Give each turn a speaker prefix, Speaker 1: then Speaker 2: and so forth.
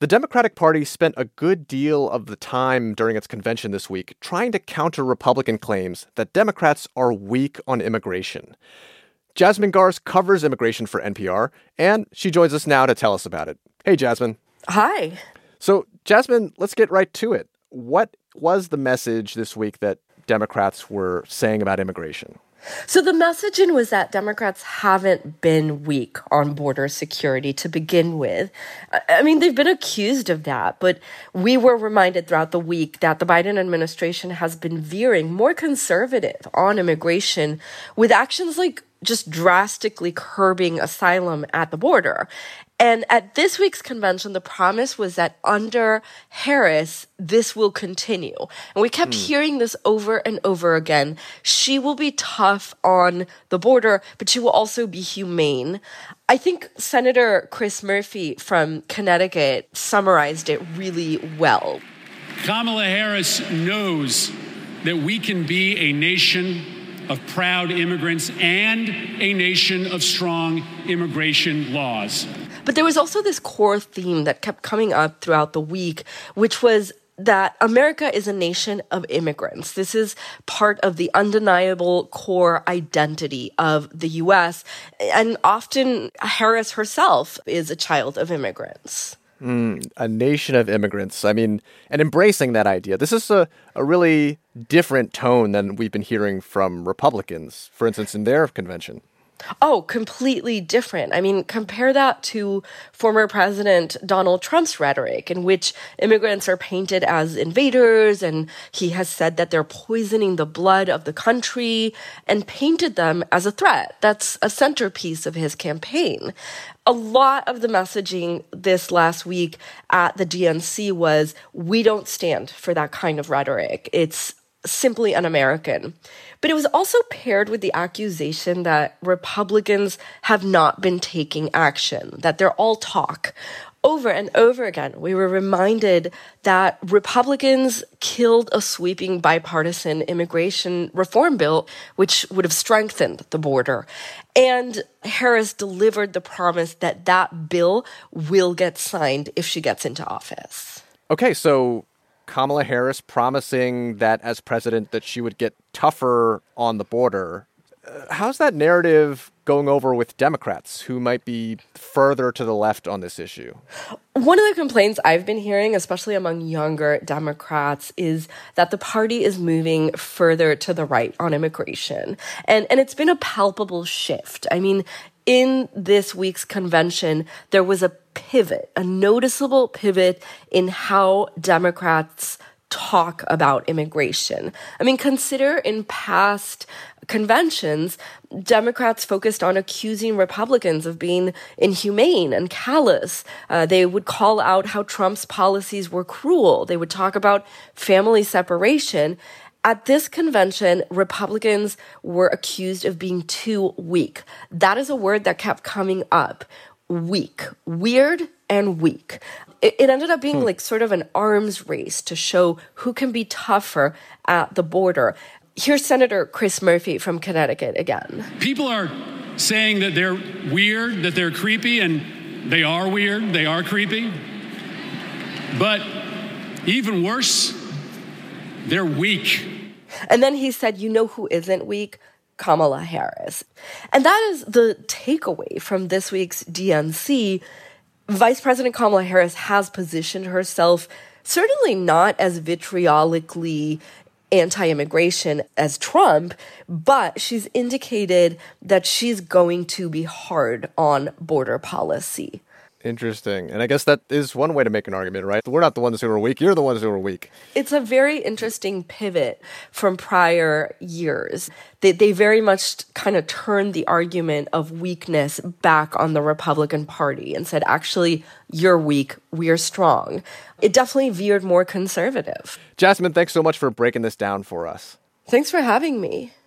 Speaker 1: The Democratic Party spent a good deal of the time during its convention this week trying to counter Republican claims that Democrats are weak on immigration. Jasmine Garsd covers immigration for NPR, and she joins us now to tell us about it. Hey, Jasmine.
Speaker 2: Hi.
Speaker 1: So, Jasmine, let's get right to it. What was the message this week that Democrats were saying about immigration?
Speaker 2: So the messaging was that Democrats haven't been weak on border security to begin with. I mean, they've been accused of that, but we were reminded throughout the week that the Biden administration has been veering more conservative on immigration with actions like just drastically curbing asylum at the border. And at this week's convention, the promise was that under Harris, this will continue. And we kept hearing this over and over again. She will be tough on the border, but she will also be humane. I think Senator Chris Murphy from Connecticut summarized it really well.
Speaker 3: Kamala Harris knows that we can be a nation of proud immigrants and a nation of strong immigration laws.
Speaker 2: But there was also this core theme that kept coming up throughout the week, which was that America is a nation of immigrants. This is part of the undeniable core identity of the U.S. And often Harris herself is a child of immigrants.
Speaker 1: A nation of immigrants. I mean, and embracing that idea. This is a really different tone than we've been hearing from Republicans, for instance, in their convention.
Speaker 2: Oh, completely different. I mean, compare that to former President Donald Trump's rhetoric, in which immigrants are painted as invaders, and he has said that they're poisoning the blood of the country and painted them as a threat. That's a centerpiece of his campaign. A lot of the messaging this last week at the DNC was, we don't stand for that kind of rhetoric. It's simply un-American. But it was also paired with the accusation that Republicans have not been taking action, that they're all talk. Over and over again, we were reminded that Republicans killed a sweeping bipartisan immigration reform bill, which would have strengthened the border. And Harris delivered the promise that that bill will get signed if she gets into office.
Speaker 1: Okay, so Kamala Harris promising that as president that she would get tougher on the border. How's that narrative going over with Democrats who might be further to the left on this issue?
Speaker 2: One of the complaints I've been hearing, especially among younger Democrats, is that the party is moving further to the right on immigration. And it's been a palpable shift. I mean, in this week's convention, there was a pivot, a noticeable pivot in how Democrats talk about immigration. I mean, consider in past conventions, Democrats focused on accusing Republicans of being inhumane and callous. They would call out how Trump's policies were cruel. They would talk about family separation. At this convention, Republicans were accused of being too weak. That is a word that kept coming up. Weak. Weird and weak. It ended up being like sort of an arms race to show who can be tougher at the border. Here's Senator Chris Murphy from Connecticut again.
Speaker 3: People are saying that they're weird, that they're creepy, and they are weird, they are creepy. But even worse, they're weak.
Speaker 2: And then he said, you know who isn't weak? Kamala Harris. And that is the takeaway from this week's DNC. Vice President Kamala Harris has positioned herself certainly not as vitriolically anti-immigration as Trump, but she's indicated that she's going to be hard on border policy.
Speaker 1: Interesting. And I guess that is one way to make an argument, right? We're not the ones who are weak. You're the ones who are weak.
Speaker 2: It's a very interesting pivot from prior years. They very much kind of turned the argument of weakness back on the Republican Party and said, actually, you're weak, we're strong. It definitely veered more conservative.
Speaker 1: Jasmine, thanks so much for breaking this down for us.
Speaker 2: Thanks for having me.